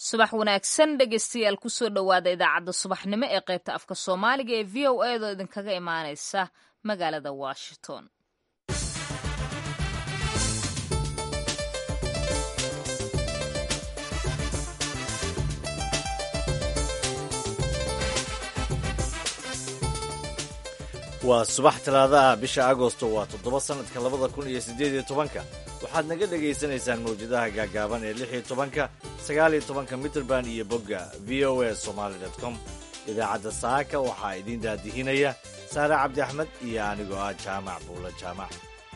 subax wanaagsan dhegaystayaal kusoo dhowaada idaacadda subaxnimo ee qaybta afka soomaaliga ee v o edo idinkaga imaanaysa magaalada washington. waa subax talaadaha bisha agosto waa 7 sanadka 2018 waxaad naga dhegaysanaysaan mawjadaha gaagaaban ee 16 19 mitrband iyo bogga voasomali.com. idaacadda saaka waxaa idiin daadihinaya saare cabdi axmed iyo anigoo ah jaamac buula jaamac.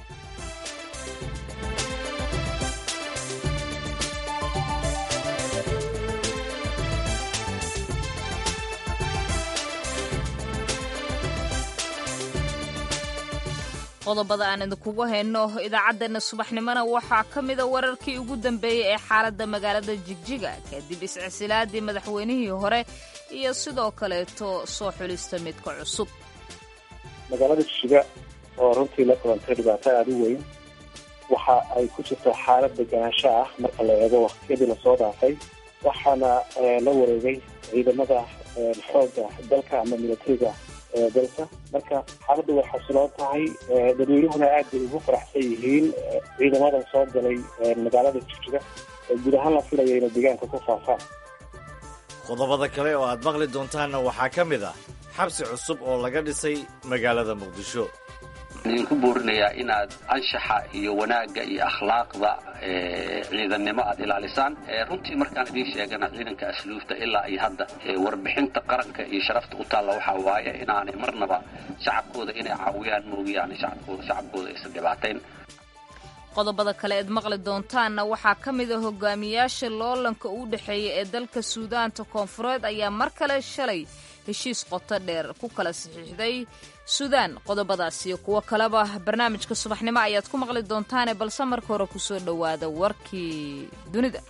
qodobada aan idinkugu hayno idaacaddeenna subaxnimona waxaa ka mida wararkii ugu dambeeyey ee xaaladda magaalada jigjiga kadib iscisilaadii madaxweynihii hore iyo sidoo kaleeto soo xulista midka cusub. magaalada jigjiga oo runtii la kulantay dhibaato aada u weyn waxa ay ku jirto xaalad deganaansho ah marka la eego waqtiyadii lasoo dhaafay waxaana la wareegay ciidamada xoogga dalka ama militariga dalka. marka xaaladdu way xasiloon tahay, dadweynuhuna aad bay ugu faraxsan yihiin ciidamadan soo galay magaalada jigjiga guud ahaan la filaya inay deegaanka ku faafaan. qodobada kale oo aad maqli doontaanna waxaa ka mid ah xabsi cusub oo laga dhisay magaalada muqdisho. idinku buurinayaa inaad anshaxa iyo wanaagga iyo akhlaaqda ciidannimo aad ilaalisaan. runtii markaan idiin sheegana ciidanka asluufta ilaa iyo hadda warbixinta qaranka iyo sharafta u taalla waxaa waaye inaanay marnaba shacabkooda inay caawiyaan moogiyaane shacabkooda aysan dhibaatayn. qodobada kale eed maqli doontaanna waxaa ka mid a hogaamiyaasha loolanka u dhexeeya ee dalka suudaanta koonfureed ayaa mar kale shalay heshiis qoto dheer ku kala saxiixday suudaan. qodobadaas iyo kuwo kaleba barnaamijka subaxnimo ayaad ku maqli doontaane balse marka hore kusoo dhowaada warkii dunida.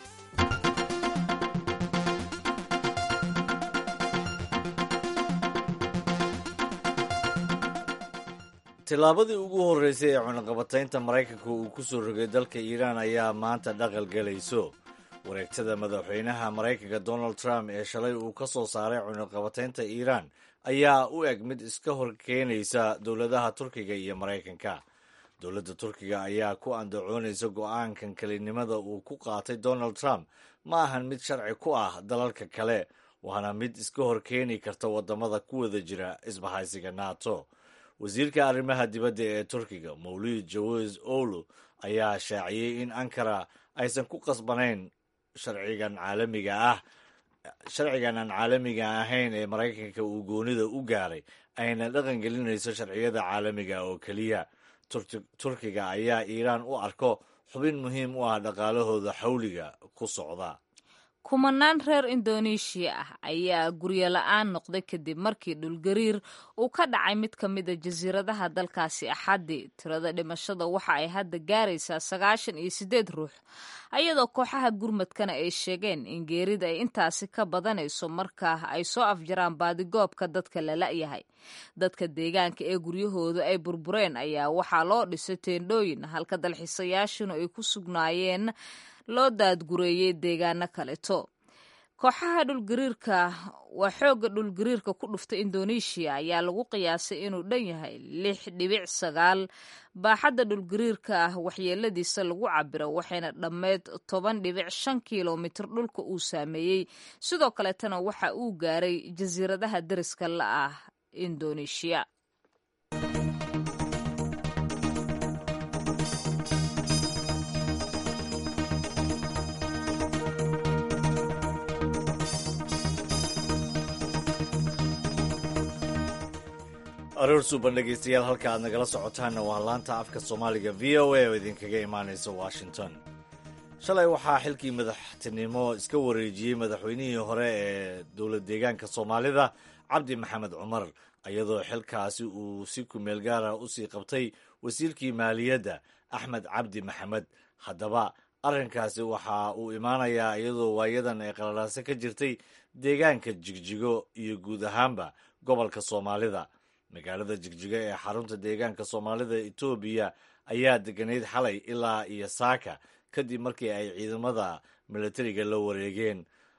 tillaabadii ugu horreysay ee cunaqabataynta maraykanka uu ku soo rogay dalka iiraan ayaa maanta dhaqal galayso. wareegtada madaxweynaha maraykanka donald trump ee shalay uu ka soo saaray cunaqabataynta iiraan ayaa u eg mid iska hor keenaysa dowladaha turkiga iyo maraykanka. dowladda turkiga ayaa ku andacoonaysa go'aankan kelinimada uu ku qaatay donald trump ma ahan mid sharci ku ah dalalka kale, waana mid iska hor keeni karta waddamada ku wada jira isbahaysiga nato. wasiirka arrimaha dibadda ee turkiga mawlid jawiz olu ayaa shaaciyey in ankara aysan ku qasbanayn sharcigan aan caalamiga ahayn ee maraykanka uu goonida u gaaray ayna dhaqan gelinayso sharciyada caalamiga oo keliya. turkiga ayaa iiraan u arko xubin muhiim u ah dhaqaalahooda xawliga ku socda. kumanaan reer indoneeshiya ah ayaa guryo la-aan noqday kadib markii dhulgariir uu ka dhacay mid ka mida jasiiradaha dalkaasi axaddii. tirada dhimashada waxa ay hadda gaaraysaa 98 ruux, ayadoo kooxaha gurmadkana ay sheegeen in geerida ay intaasi ka badanayso markaa ay soo afjaraan baadigoobka dadka la la'yahay. dadka deegaanka ee guryahoodu ay burbureen ayaa waxaa loo dhisay teendhooyin, halka dalxiisayaashuna ay ku sugnaayeen loo daadgureeyey deegaano kaleto. kooxaha dhulgariirka waa xoogga dhulgariirka ku dhuftay indoneeshiya ayaa lagu qiyaasay inuu dhan yahay 6.9. baaxadda dhulgariirka ah waxyeeladiisa lagu cabiro waxayna dhammeed 10.5 kilomitir dhulka uu saameeyey. sidoo kaleetana waxa uu gaaray jasiiradaha dariska la ah indoneeshiya. aroor suuban dhegaystayaal, halka aad nagala socotaanna waa laanta afka soomaaliga v o a oo idinkaga imaanaysa washington. shalay waxaa xilkii madaxtinimo iska wareejiyey madaxweynihii hore ee dowlad deegaanka soomaalida cabdi maxamed cumar, iyadoo xilkaasi uu si kumeel gaara usii qabtay wasiirkii maaliyadda axmed cabdi maxamed. haddaba arrinkaasi waxa uu imaanayaa iyadoo waayadan ay qalalaase ka jirtay deegaanka jigjigo iyo guud ahaanba gobolka soomaalida. magaalada jigjiga ee xarunta deegaanka soomaalida etoobiya ayaa deganayd xalay ilaa iyo saaka kadib markii ay ciidamada milatariga la wareegeen.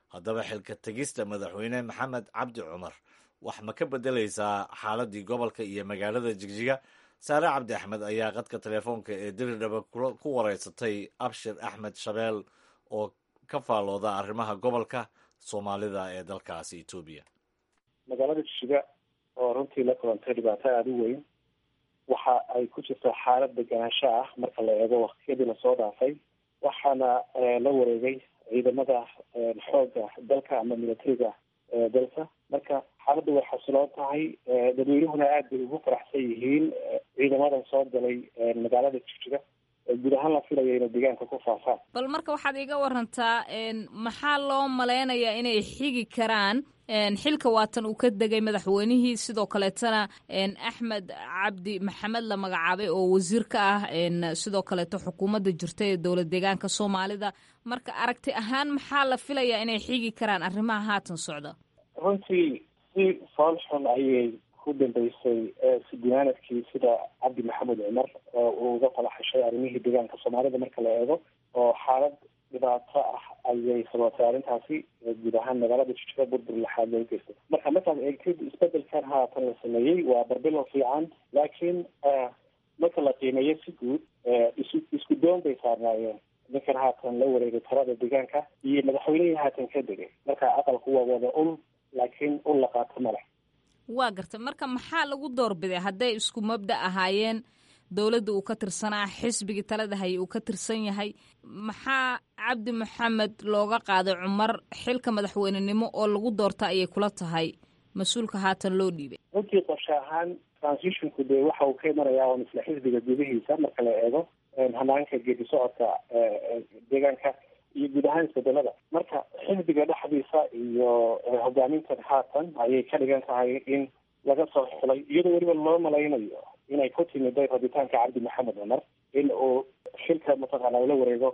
haddaba xilka tegista madaxweyne maxamed cabdi cumar wax ma ka bedelaysaa xaaladii gobolka iyo magaalada jigjiga? saare cabdi axmed ayaa qadka telefoonka ee diridhaba ku wareysatay abshir axmed shabeel oo ka faallooda arrimaha gobolka soomaalida ee dalkaasi etoobiya. magaalada jigjiga oo runtii la kulantay dhibaato aada u weyn, waxa ay ku jirtaa xaalad deganaansho ah marka la eego waktiyadii lasoo dhaafay, waxaana la wareegay ciidamada xoogga dalka ama militariga dalka. marka xaaladda way xasiloon tahay, dadweynuhuna aada bay ugu faraxsan yihiin ciidamadan soo galay magaalada jigjiga, guud ahaan la filaya inay deegaanka ku faafaan. bal marka waxaad iga warantaa maxaa loo maleynayaa inay xigi karaan xilka waatan uu ka degay madaxweynihii, sidoo kaleetana axmed cabdi maxamed la magacaabay oo wasiir ka ah sidoo kaleeto xukuumadda jirta ee dowlad deegaanka soomaalida. marka aragti ahaan maxaa la filayaa inay xigi karaan arrimaha haatan socda? runtii si fool xun ayay ku dambeysay sidiyaanadkii sida cabdi maxamed cumar uu uga falaxashay arrimihii deegaanka soomaalida marka la eego, oo xaalad dhibaato ah ayay sababtay arrintaasi guud ahaan magaalada jigjiga burbur laxaad loo geystay. marka markaad eegtid isbedelkan haatan la sameeyey waa barbilo fiican, laakiin marka la qiimeeyo si guud isku doon bay saarnaayeen ninkan haatan la wareegay talada deegaanka iyo madaxweynihii haatan ka degay. marka aqalku waa wada laakiin la qaato male. waa garta marka maxaa lagu doorbiday hadday isku mabda ahaayeen, dowladda uu ka tirsanaa, xisbigii talada hayay uu ka tirsan yahay, maxaa cabdi maxamed looga qaaday cumar xilka madaxweynenimo oo lagu doorta ayay kula tahay mas-uulka haatan loo dhiibay? runtii qorshe ahaan transitionku dee waxa uu ka imanayaa oo isla xisbiga gudihiisa marka la eego hanaanka geedi socodka deegaanka iyo guud ahaan isbedelada. marka xisbiga dhexdiisa iyo hogaamintan haatan ayay ka dhigan tahay in laga soo xulay, iyadoo weliba loo malaynayo inay ku timiday rabitaanka cabdi maxamed cumar in uu xilka mataqaana la wareego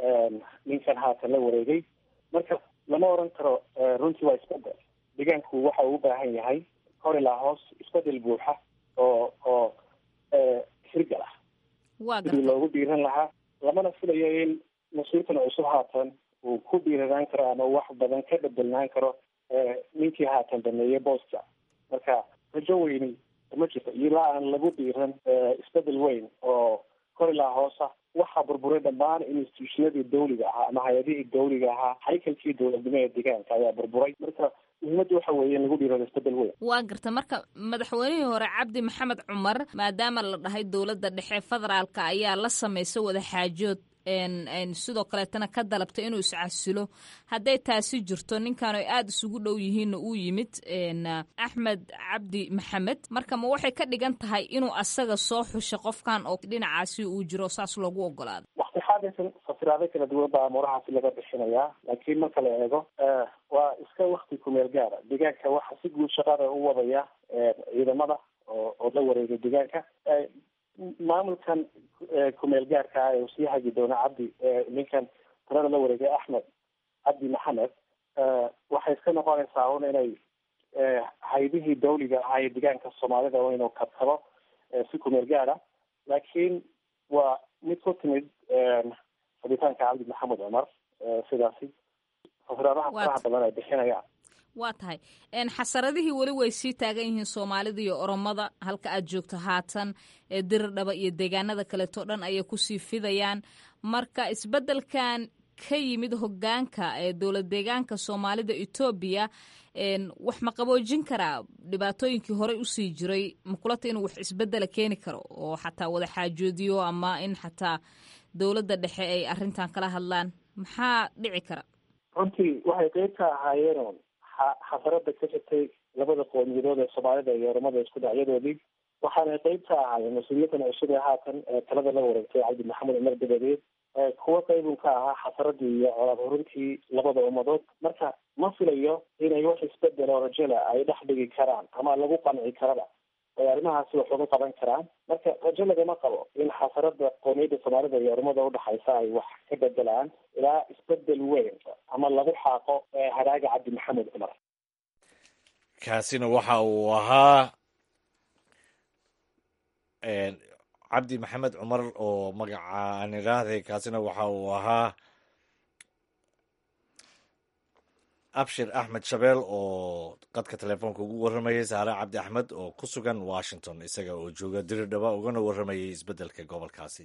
ninkan haatan la wareegay. marka lama oran karo runtii waa isbedel. deegaanku waxa uu u baahan yahay kor ilaa hoos isbedel buuxa oo hirgal ah sidii loogu dhiiran lahaa. lamana filayo in mas-uulkan cusub haatan uu ku dhiiranaan karo ama wax badan ka bedelnaan karo ninkii haatan dameeyey booska. marka rajo weyni ma jirto ilaa aan lagu dhiiran isbedel weyn oo kor ilaa hoosa. waxaa burburay dhammaan institutionadii dawliga ahaa ama hay-adihii dawliga ahaa, haykalkii dowladnimo ee deegaanka ayaa burburay. marka muhiimadda waxa weeye in lagu dhiirado isbedel weyn. waa garta marka madaxweynihii hore cabdi maxamed cumar, maadaama la dhahay dowladda dhexe federaalka ayaa la samaysa wada xaajood sidoo kaleetana ka dalabtay inuu iscasilo, hadday taasi jirto ninkan ay aada isugu dhow yihiinna uu yimid axmed cabdi maxamed, marka ma waxay ka dhigan tahay inuu asaga soo xushay qofkan oo dhinacaasi uu jiro saas loogu ogolaado? waqti xaadirkan fasiraado kala duwan baa amuurahaasi laga bixinayaa, laakiin marka la eego waa iska wakti kumeel gaara. deegaanka waxa si guud shaqada u wadaya ciidamada oo la wareegay deegaanka. maamulkan kumeel gaarka ah ee sii hagi doona ninkan talada la wareegay axmed cabdi maxamed waxay iska noqonaysaa un inay haydihii dawliga ahaa ee deegaanka soomaalida inuu kabtabo si kumeel gaara, laakiin waa mid ku timid rabitaanka cabdi maxamed cumar. sidaasi fasiraadaha faraha badan ay bixinayaan. waa tahay xasaradihii weli way sii taagan yihiin soomaalida iyo oromada halka aad joogto haatan ee diridhaba iyo deegaanada kaleeto dhan ayay kusii fidayaan. marka isbedelkan ka yimid hogaanka ee dowlad deegaanka soomaalida etoobiya wax ma qaboojin karaa dhibaatooyinkii horey usii jiray? makulata inuu wax isbedela keeni karo oo xataa wada xaajoodiyo ama in xataa dowladda dhexe ay arrintan kala hadlaan? maxaa dhici kara? runtii waxay qeyb ka ahaayeen xasarada ka jirtay labada qowmiyadood ee soomaalida iyo oromada isku dhacyadoodii, waxaanay qeyb ka ahaayeen mas-uuliyadan cusub ee haatan talada la wareegtay cabdi maxamed cumar dabadeed kuwa qaybun ka ahaa xasaradii iyo colaad horintii labada ummadood. marka ma filayo inay wax isbedel oo rajala ay dhex dhigi karaan ama lagu qanci karaba ay arrimahaasi wax uga qaban karaan. marka rajo lagama qabo in xasarada qowmiyadda soomaalida iyo oromada udhexaysa ay wax ka bedelaan ilaa isbedel weyn ama lagu xaaqo hadhaaga cabdi maxamed cumar. kaasina waxa uu ahaa cabdi maxamed cumar oo magaca aan idhaahday. kaasina waxa uu ahaa abshir axmed shabeel oo qadka telefoonka ugu warramayay saare cabdi axmed oo ku sugan washington isaga oo jooga diridhaba ugana warramayay isbeddelka gobolkaasi.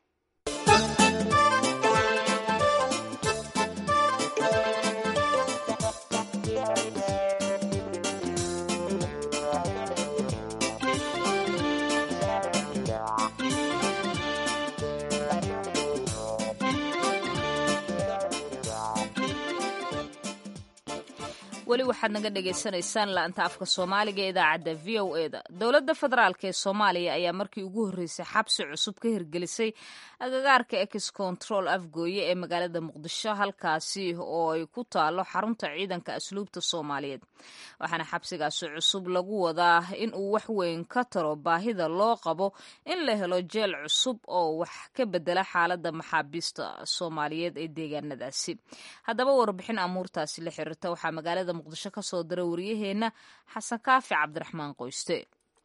weli waxaad naga dhagaysanaysaan laanta afka soomaaliga ee idaacadda v o e da. dowladda federaalk ee soomaaliya ayaa markii ugu horreysay xabsi cusub ka hirgelisay agagaarka ex control afgooye ee magaalada muqdisho, halkaasi oo ay ku taalo xarunta ciidanka asluubta soomaaliyeed. waxaana xabsigaasi cusub lagu wadaa in uu wax weyn ka taro baahida loo qabo in la helo jeel cusub oo wax ka bedela xaaladda maxaabiista soomaaliyeed ee deegaanadaasi. haddaba warbixin amuurtaasi la xiriirta waxaa magaalada muqdisho ka soo dira wariyaheenna xasan kaafi cabdiraxmaan qoyste.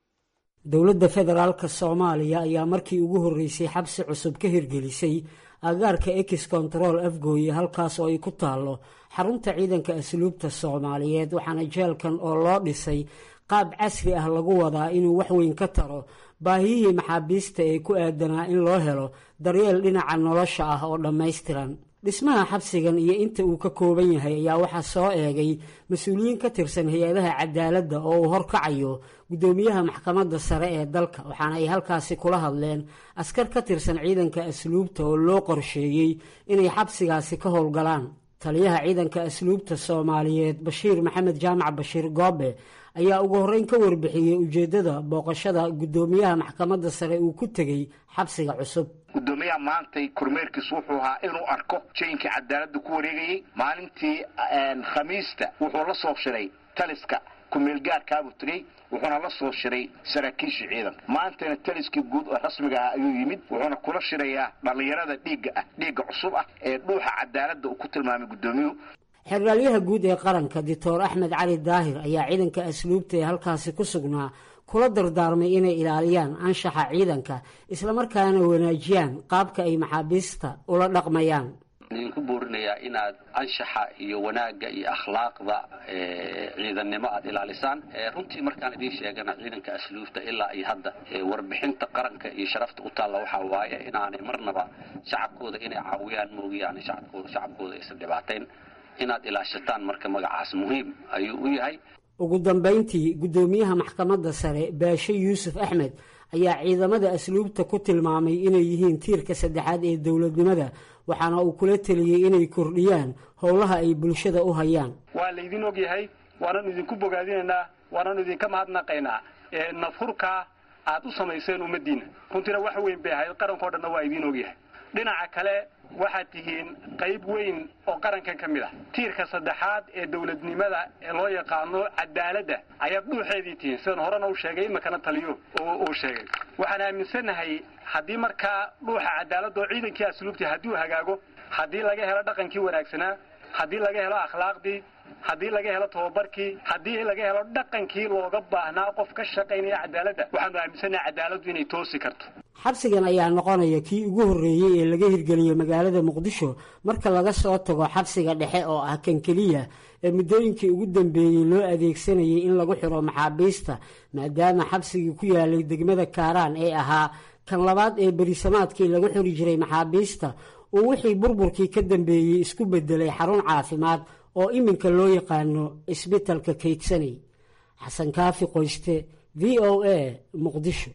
dowladda federaalka soomaaliya ayaa markii ugu horreysay xabsi cusub ka hirgelisay agaarka ex control afgooye, halkaas oo ay ku taallo xarunta ciidanka asluubta soomaaliyeed. waxaana jeelkan oo loo dhisay qaab casri ah lagu wadaa inuu wax weyn ka taro baahiyihii maxaabiista ee ku aadanaa in loo helo daryeel dhinaca nolosha ah oo dhammaystiran. dhismaha xabsigan iyo inta uu ka kooban yahay ayaa waxaa soo eegay mas-uuliyiin ka tirsan hay-adaha cadaaladda oo uu horkacayo guddoomiyaha maxkamadda sare ee dalka, waxaana ay halkaasi kula hadleen askar ka tirsan ciidanka asluubta oo loo qorsheeyey inay xabsigaasi ka howlgalaan. taliyaha ciidanka asluubta soomaaliyeed bashiir maxamed jaamac bashiir goobe ayaa ugu horreyn ka warbixiyey ujeeddada booqashada guddoomiyaha maxkamadda sare uu ku tegey xabsiga cusub. guddoomiyaha maantay kormeerkiisu wuxuu ahaa inuu arko jeynkii cadaaladda ku wareegayey. maalintii khamiista wuxuu la soo shiray taliska kumeelgaarkaabuu tegey, wuxuuna la soo shiray saraakiishii ciidanka. maantana taliskii guud oo rasmiga ah ayuu yimid, wuxuuna kula shirayaa dhallinyarada dhiigga cusub ah ee dhuuxa cadaaladda uu ku tilmaamay guddoomiyuhu. xeraalyaha guud ee qaranka doctor axmed cali daahir ayaa ciidanka asluubta ee halkaasi ku sugnaa kula dardaarmay inay ilaaliyaan anshaxa ciidanka islamarkaana wanaajiyaan qaabka ay maxaabiista ula dhaqmayaan. idinku boorinayaa inaad anshaxa iyo wanaagga iyo akhlaaqda ciidannimo aad ilaalisaan. runtii markaan idiin sheegana ciidanka asluubta ilaa iyo hadda warbixinta qaranka iyo sharafta u taalla waxaa waaye inaanay marnaba shacabkooda inay caawiyaan moogiyaane shacabkooda aysan dhibaatayn. inaad ilaashataan marka magacaas muhiim ayuu u yahay. ugu dambayntii guddoomiyaha maxkamadda sare baashe yuusuf axmed ayaa ciidamada asluubta ku tilmaamay inay yihiin tiirka saddexaad ee dowladnimada, waxaana uu kula teliyey inay kordhiyaan howlaha ay bulshada u hayaan. waa laydin og yahay, waananu idinku bogaadinaynaa, waananu idinka mahadnaqaynaa nafhurkaa aad u samayseen ummaddiina. runtiina wax weyn bay ahayd, qarankao dhanna waa idiin og yahay. dhinaca kale waxaad tihiin qayb weyn oo qarankan ka mid ah. tiirka saddexaad ee dowladnimada ee loo yaqaano cadaaladda ayaad dhuuxeedii tihiin, sidan horena u sheegay imakana taliyo uu sheegay. waxaan aaminsanahay haddii markaa dhuuxa cadaaladda oo ciidankii asluubtii haddii uu hagaago, haddii laga helo dhaqankii wanaagsanaa, haddii laga helo akhlaaqdii, haddii laga helo tababarkii, haddii laga helo dhaqankii looga baahnaa qof ka shaqaynaya cadaaladda, waxaanu aaminsanahay cadaaladdu inay toosi karto. xabsigan ayaa noqonaya kii ugu horreeyey ee laga hirgeliyo magaalada muqdisho marka laga soo tago xabsiga dhexe oo ah kan keliya ee muddooyinkii ugu dambeeyey loo adeegsanayay in lagu xiro maxaabiista, maadaama xabsigii ku yaalay degmada kaaraan ee ahaa kan labaad ee berisamaadkii lagu xiri jiray maxaabiista uu wixii burburkii ka dambeeyey isku beddelay xarun caafimaad oo iminka loo yaqaano isbitalka kaydsanay. xasan kaafi qoyste, v o a, muqdisho.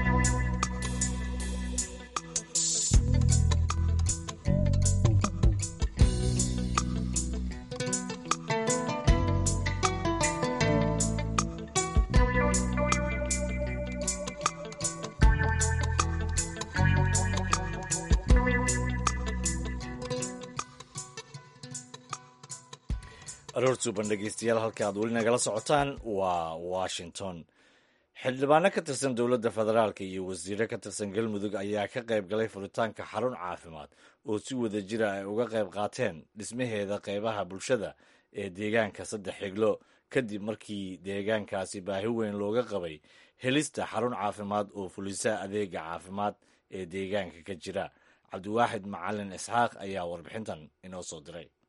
aroortuuban dhegeystayaal halka aad weli nagala socotaan waa washington. xildhibaano ka tirsan dowladda federaalka iyo wasiiro ka tirsan galmudug ayaa ka qayb galay furitaanka xarun caafimaad oo si wada jira ay uga qayb qaateen dhismaheeda qaybaha bulshada ee deegaanka saddex xiglo kadib markii deegaankaasi baahi weyn looga qabay helista xarun caafimaad oo fulisa adeega caafimaad ee deegaanka ka jira. cabdiwaaxid macalin isxaaq ayaa warbixintan inoo soo diray.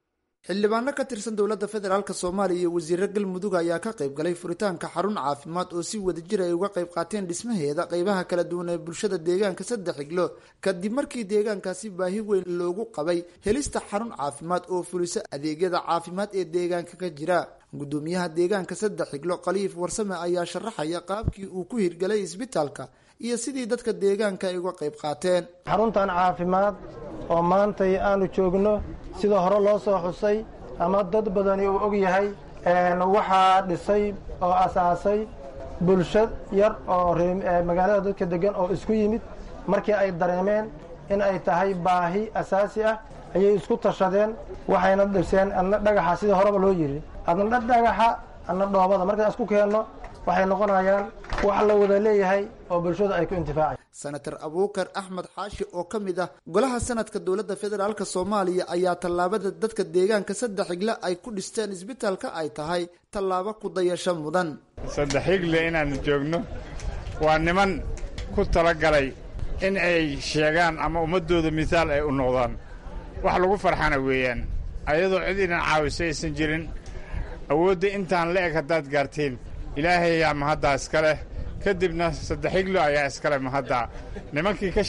xildhibaano ka tirsan dowladda federaalk soomaaliya iyo wasiiro galmudug ayaa ka qayb galay furitaanka xarun caafimaad oo si wadajir ay uga qayb qaateen dhismaheeda qaybaha kala duwan ee bulshada deegaanka saddex xiglo kadib markii deegaankaasi baahi weyn loogu qabay helista xarun caafimaad oo fulisa adeegyada caafimaad ee deegaanka ka jira. gudoomiyaha deegaanka saddex xiglo khaliif warsame ayaa sharaxaya qaabkii uu ku hirgalay isbitaalka iyo sidii dadka deegaanka ay uga qayb qaateen. xaruntan caafimaad oo maantay aanu joogno sida hore loo soo xusay ama dad badani uu og yahay waxaa dhisay oo asaasay bulshad yar oo magaalada dadka degan oo isku yimid markii ay dareemeen in ay tahay baahi asaasi ah ayay isku tashadeen waxayna dhiseen adna dhagaxa sida horeba loo yiri adna dhagaxa adna dhoobada markaan isku keenno waxay noqonayaan wax la wada leeyahay oo bulshada ay ku intifaacay. senator abuukar axmed xaashi oo ka mid ah golaha sanadka dowladda federaalk soomaaliya ayaa tallaabada dadka deegaanka saddex xigle ay ku dhisteen isbitaalka ay tahay tallaabo ku dayasho mudan. saddex xigle inaanu joogno waa niman ku talagalay in ay sheegaan ama ummadooda misaal ay u noqdaan wax lagu farxana weeyaan ayadoo cid inan caawiso aysan jirin awoodda intaan la eg haddaad gaarteen ilaahay ayaa mahaddaa iska leh kadibna saddex xiglo ayaa iskale mahaddaa nimankii ka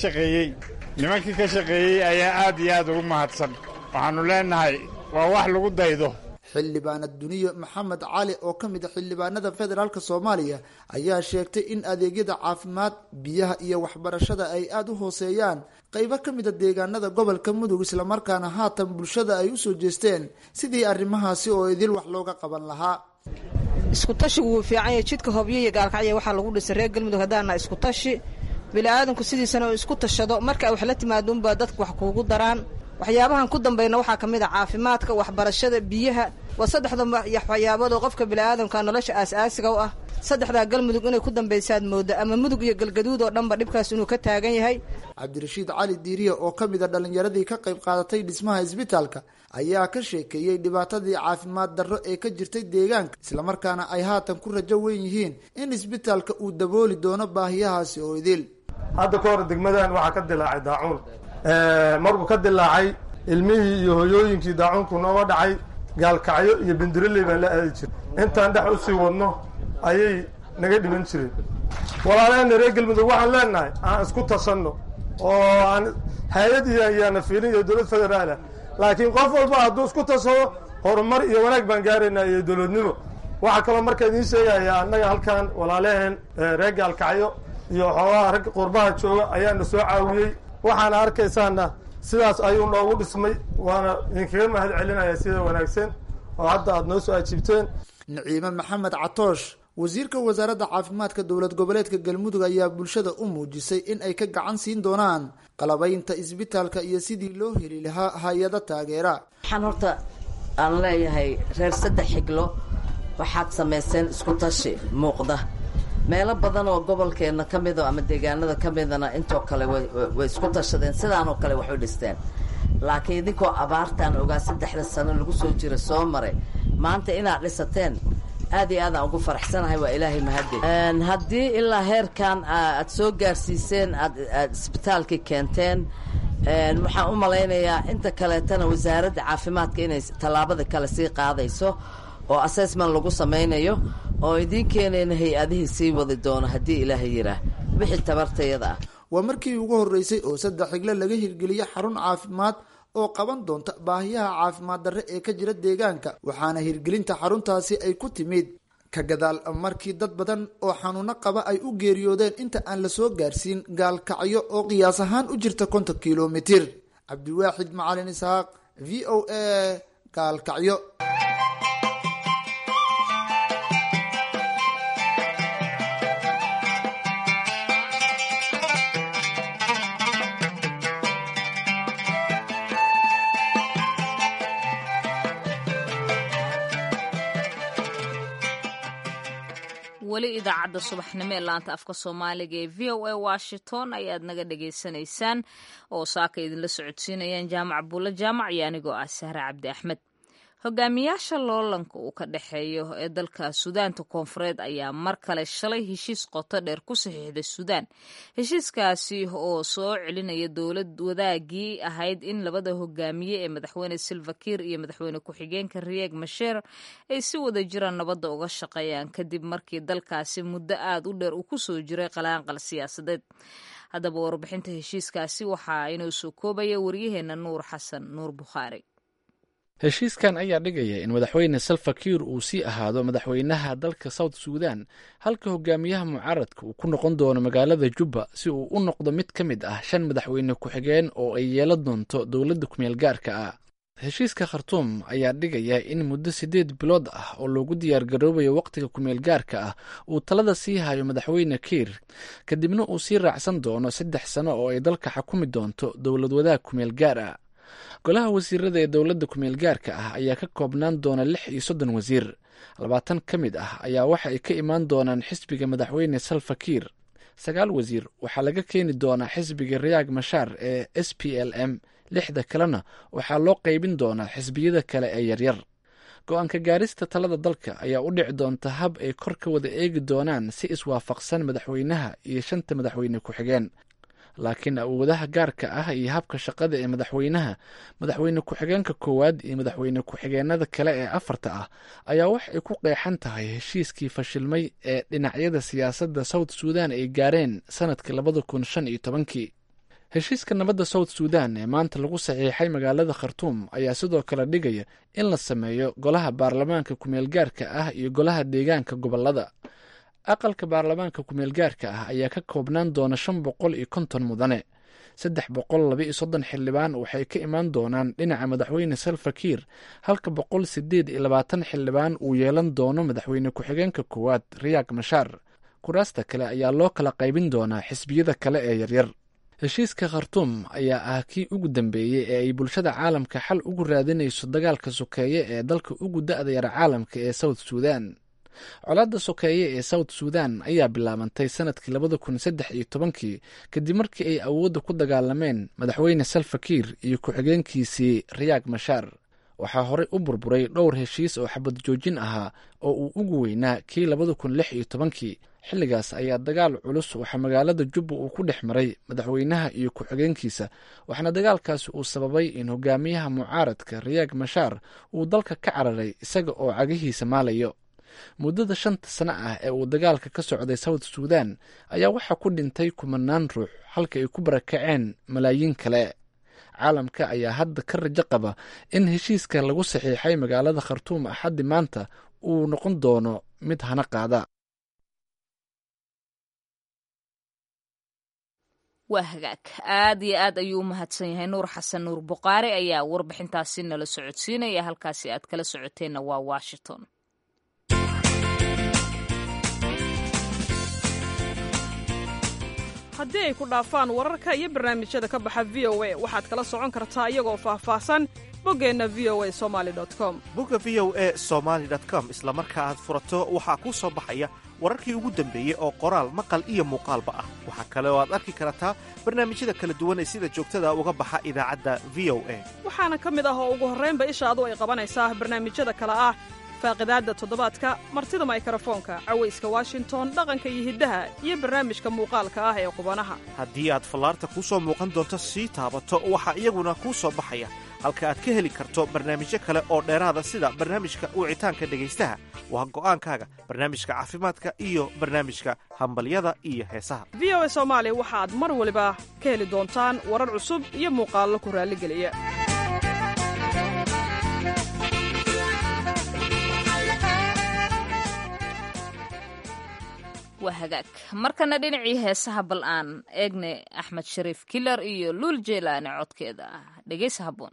shaqeeyey ayaa aad iyo aad ugu mahadsan waxaannu leennahay waa wax lagu daydo. xildhibaanad duniyo maxamed cali oo ka mid a xildhibaanada federaalk soomaaliya ayaa sheegtay in adeegyada caafimaad biyaha iyo waxbarashada ay aada u hooseeyaan qaybo ka mid a deegaanada gobolka mudug islamarkaana haatan bulshada ay u soo jeesteen sidii arrimahaasi oo idil wax looga qaban lahaa. isku tashigu wuu fiican yahay jidka hobyo iyo gaalkacya waxaa lagu dhisay reer galmudug haddaana isku tashi bini'aadanku sidiisana oo isku tashado marka ay wax la timaado unbaa dadku wax kuugu daraan. waxyaabahan ku dambayna waxaa ka mid a caafimaadka waxbarashada biyaha waa saddexda waxyaaboodoo qofka bini'aadamka nolosha aas-aasiga u ah. saddexdaa galmudug inay ku dambaysaad mooda ama mudug iyo galgaduud oo dhanba dhibkaas inuu ka taagan yahay. cabdirashiid cali diiriye oo ka mid a dhallinyaradii ka qayb qaadatay dhismaha isbitaalka ayaa ka sheekeeyey dhibaatadii caafimaad darro ee ka jirtay deegaanka islamarkaana ay haatan ku rajo weyn yihiin in isbitaalka uu dabooli doono baahiyahaasi oo idil. hadda ka hor degmadan waxaa ka dilaacay daacuun markuu ka dilaacay ilmihii iyo hoyooyinkii daacuunku nooga dhacay gaalkacyo iyo bendireley baan la aadi jiray intaan dhex u sii wadno ayay naga dhiman jireen. walaalaheenna reer galmudug waxaan leenahay aan isku tasanno oo aan hay-ad iyaana fiilin iyo dowlad federaalah laakiin qof walba hadduu isku tasado horumar iyo wanaag baan gaaraynaa iyo dowladnimo. waxaa kaloo marka idiin sheegaya annaga halkan walaalaheen reer gaalkacyo iyo xoogaha rag qurbaha jooga ayaana soo caawiyey waxaana arkaysaana sidaas ayuu noogu dhismay waana idinkaga mahad celinaya sida wanaagsan oo hadda aad noo soo ajiibteen. naciime maxamed catoosh wasiirka wasaaradda caafimaadka dowlad goboleedka galmudug ayaa bulshada u muujisay in ay ka gacan siin doonaan qalabaynta isbitaalka iyo sidii loo heli lahaa hay-ado taageera. waxaan horta aan leeyahay reer saddex xiglo waxaad samayseen isku tashi muuqda meelo badan oo gobolkeenna ka mido ama deegaanada ka midana intoo kale way isku tashadeen sidaanoo kale wax u dhisteen laakiin idinkoo abaartaan ogaa 3 sano lagu soo jira soo maray maanta inaad dhisateen aad iyo aad aan ugu faraxsanahay waa ilaahay mahadi. haddii ilaa heerkan aad soo gaarsiiseen aad isbitaalkii keenteen waxaan u malaynayaa inta kaleetana wasaaradda caafimaadka inay tallaabada kale sii qaadayso oo assessment lagu samaynayo oo idiin keenayna hay-adihii sii wadi doono haddii ilaahay yiraah wixii tabartayada ah. waa markii ugu horreysay oo saddex xigle laga hirgeliya xarun caafimaad oo qaban doonta baahiyaha caafimaad darre ee ka jira deegaanka waxaana hirgelinta xaruntaasi ay ku timid ka gadaal markii dad badan oo xanuuno qaba ay u geeriyoodeen inta aan la soo gaarsiin gaalkacyo oo qiyaas ahaan u jirta 50 kilomitir. cabdiwaaxid macalin isaaq v o a gaalkacyo. weli idaacadda subaxnimo ee laanta afka soomaaliga ee v o a washington ayaad naga dhagaysanaysaan oo saaka idinla socodsiinayaan jaamac buulle jaamac iyo anigoo ah sahre cabdi axmed. hogaamiyaasha loolanka uu ka dhexeeyo ee dalka suudaanta koonfureed ayaa mar kale shalay heshiis qoto dheer ku saxiixday suudaan heshiiskaasi oo soo celinaya dowlad wadaagii ahayd in labada hogaamiye ee madaxweyne Salva Kiir iyo madaxweyne ku-xigeenka Riek Machar ay si wada jiraan nabadda uga shaqeeyaan kadib markii dalkaasi muddo aad u dheer uu ku soo jiray qalaanqal siyaasadeed. haddaba warbixinta heshiiskaasi waxaa inoo soo koobaya waryaheena Nuur Xasan Nuur Bukhaari. heshiiskan ayaa dhigaya in madaxweyne Salva Kiir uu sii ahaado madaxweynaha dalka South Sudan halka hogaamiyaha mucaaradka uu ku noqon doono magaalada Juba si uu u noqdo mid ka mid ah 5 madaxweyne ku-xigeen oo ay yeelan doonto dowladda ku-meel gaarka ah. heshiiska Khartoum ayaa dhigaya in muddo 8 bilood ah oo loogu diyaargaroobayo waqtiga ku-meel gaarka ah uu talada sii hayo madaxweyne Kiir kadibna uu sii raacsan doono 3 sano oo ay dalka xukumi doonto dowlad wadaag ku-meel gaar ah. golaha wasiirada ee dowladda ku-meel gaarka ah ayaa ka koobnaan doona 36 wasiir 20 ka mid ah ayaa waxa ay ka imaan doonaan xisbiga madaxweyne Salva Kiir 9 wasiir waxaa laga keeni doonaa xisbiga Riek Machar ee SPLM 6 kalena waxaa loo qaybin doonaa xisbiyada kale ee yaryar. go-aanka gaarista talada dalka ayaa u dhici doonta hab ay kor ka wada eegi doonaan si iswaafaqsan madaxweynaha iyo 5 madaxweyne ku-xigeen laakiin awoodaha gaarka ah iyo habka shaqada ee madaxweyne ku-xigeenka koowaad iyo madaxweyne ku-xigeenada kale ee 4 ah ayaa wax ay ku qeexan tahay heshiiskii fashilmay ee dhinacyada siyaasadda South Sudan ay gaareen sanadkii 2015. heshiiska nabadda South Sudan ee maanta lagu saxiixay magaalada Khartoum ayaa sidoo kale dhigaya in la sameeyo golaha baarlamaanka ku-meel gaarka ah iyo golaha deegaanka gobolada. aqalka baarlamaanka ku-meel gaarka ah ayaa ka koobnaan doona 550 mudane 332 xildhibaan waxay ka imaan doonaan dhinaca madaxweyne Salva Kiir halka 128 xildhibaan uu yeelan doono madaxweyne ku-xigeenka koowaad Riek Machar. kuraasta kale ayaa loo kala qaybin doonaa xisbiyada kale ee yaryar. heshiiska Khartoum ayaa ah kii ugu dambeeyey ee ay bulshada caalamka xal ugu raadinayso dagaalka sokeeye ee dalka ugu da'da yar caalamka ee South Sudan. colaadda sokeeye ee South Sudan ayaa bilaabantay sanadkii 2013 kadib markii ay awoodda ku dagaalameen madaxweyne Salva Kiir iyo ku-xigeenkiisii Riek Machar. waxaa horey u burburay dhowr heshiis oo xabad joojin ahaa oo uu ugu weynaa kii 2016 xilligaas ayaa dagaal culus waxaa magaalada Juba uu ku dhex maray madaxweynaha iyo ku-xigeenkiisa waxaana dagaalkaasi uu sababay in hogaamiyaha mucaaradka Riek Machar uu dalka ka cararay isaga oo cagihiisa maalayo. muddada 5 sano ah ee uu dagaalka ka socday South Sudan ayaa waxaa ku dhintay 10 ruux halka ay ku barakaceen malaayiin kale. caalamka ayaa hadda ka rajo qaba in heshiiska lagu saxiixay magaalada Khartoum axaddi maanta uu noqon doono mid hana qaada. waa hagaag aad iyo aad ayuu u mahadsan yahay Nuur Xasan Nuur Bukhaari ayaa warbixintaasi nala socodsiinaya. halkaasi aad kala socoteenna waa Washington. haddii ay ku dhaafaan wararka iyo barnaamijyada ka baxa VOA waxaad kala socon kartaa iyagoo faahfaahsan boggeenna voasomali.com. bogga voasomali.com isla marka aad furato waxaa kuu soo baxaya wararkii ugu dambeeyey oo qoraal maqal iyo muuqaalba ah. waxaa kale oo aad arki kartaa barnaamijyada kala duwan ee sida joogtada uga baxa idaacadda VOA. waxaana ka mid ah oo ugu horraynba ishaadu ay qabanaysaa barnaamijyada kale ah faaqidaadda toddobaadka, martida mikrofoonka, cawayska Washington, dhaqanka iyo hiddaha, iyo barnaamijka muuqaalka ah ee qubanaha. haddii aad fallaarta kuu soo muuqan doonto sii taabato waxaa iyaguna kuu soo baxaya halka aad ka heli karto barnaamijyo kale oo dheeraada sida barnaamijka wicitaanka dhegaystaha waa go'aankaaga, barnaamijka caafimaadka iyo barnaamijka hambalyada iyo heesaha. VOA Soomaali waxaad mar waliba ka heli doontaan warar cusub iyo muuqaallo ku raalligeliya. waa hagaag markana dhinacii heesaha bal aan eegne Axmed Shariif Kilar iyo Luul Jeelaane codkeeda ah. dhegaysa habboon.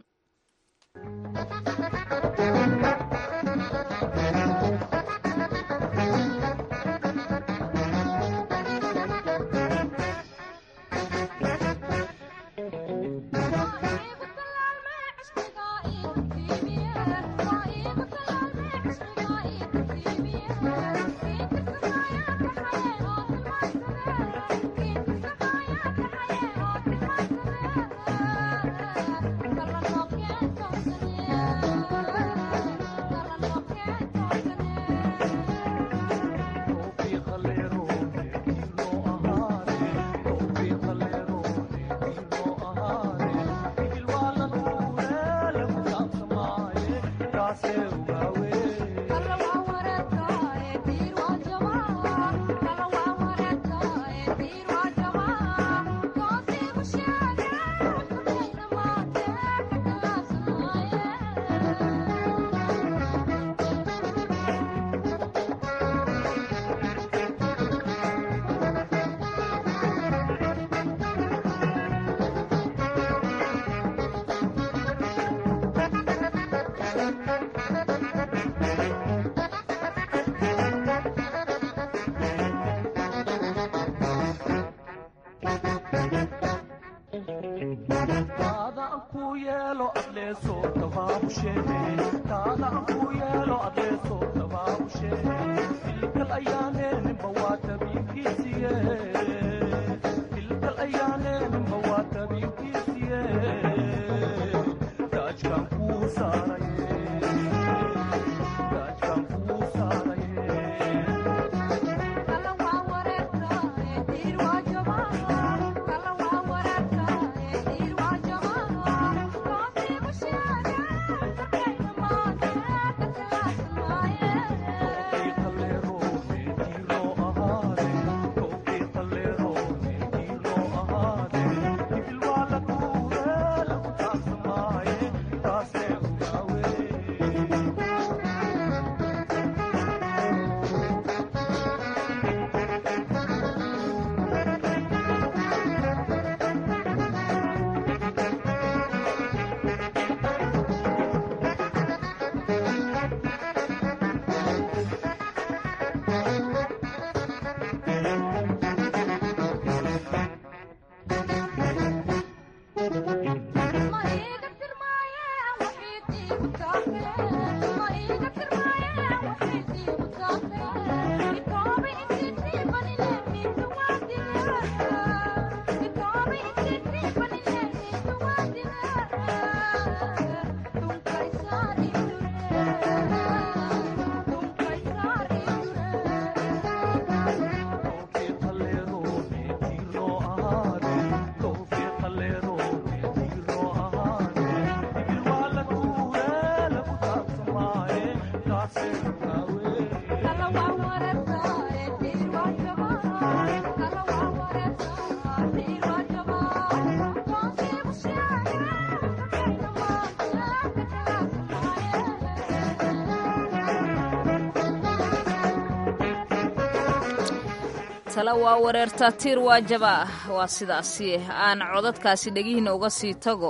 tala waa wareertaa tiir waa jaba waa sidaasi aan codadkaasi dhegihiina uga sii tago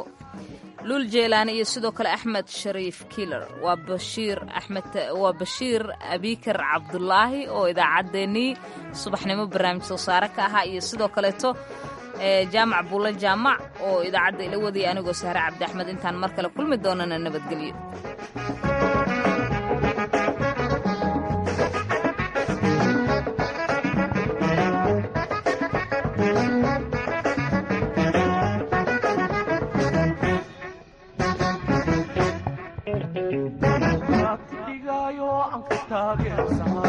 lul jeelaani iyo sidoo kale axmed shariif kiiler waa bashiir abikar cabdulaahi oo idaacaddeenii subaxnimo barnaamij soo saare ka ahaa iyo sidoo kaleeto jaamac buulle jaamac oo idaacadda ila wadaya anigoo sahre cabdi axmed intaan mar kale kulmi doonana nabadgelyo Taageersan